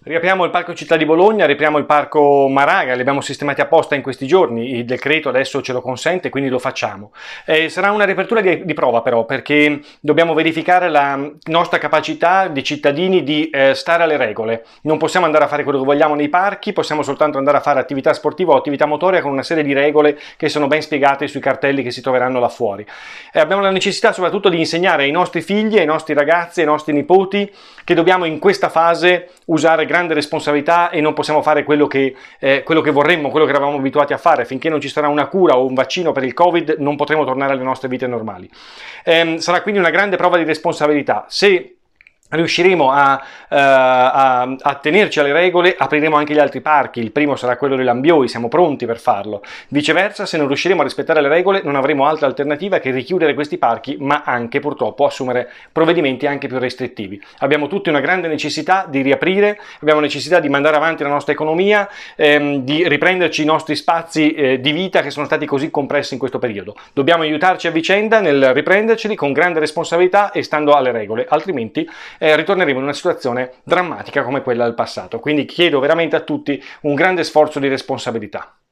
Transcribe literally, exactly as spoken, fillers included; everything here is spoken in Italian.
Riapriamo il Parco Città di Bologna, riapriamo il Parco Maraga, li abbiamo sistemati apposta in questi giorni, il decreto adesso ce lo consente, quindi lo facciamo. Eh, sarà una riapertura di, di prova però, perché dobbiamo verificare la nostra capacità di cittadini di eh, stare alle regole. Non possiamo andare a fare quello che vogliamo nei parchi, possiamo soltanto andare a fare attività sportiva o attività motoria con una serie di regole che sono ben spiegate sui cartelli che si troveranno là fuori. Eh, abbiamo la necessità soprattutto di insegnare ai nostri figli, ai nostri ragazzi, ai nostri nipoti che dobbiamo in questa fase usare grande responsabilità e non possiamo fare quello che, eh, quello che vorremmo, quello che eravamo abituati a fare. Finché non ci sarà una cura o un vaccino per il Covid non potremo tornare alle nostre vite normali. Eh, sarà quindi una grande prova di responsabilità. Se riusciremo a, uh, a, a tenerci alle regole, apriremo anche gli altri parchi. Il primo sarà quello di Lambioi, siamo pronti per farlo. Viceversa, se non riusciremo a rispettare le regole, non avremo altra alternativa che richiudere questi parchi, ma anche purtroppo assumere provvedimenti anche più restrittivi. Abbiamo tutti una grande necessità di riaprire, abbiamo necessità di mandare avanti la nostra economia, ehm, di riprenderci i nostri spazi eh, di vita che sono stati così compressi in questo periodo. Dobbiamo aiutarci a vicenda nel riprenderceli con grande responsabilità e stando alle regole, altrimenti Eh, ritorneremo in una situazione drammatica come quella del passato. Quindi chiedo veramente a tutti un grande sforzo di responsabilità.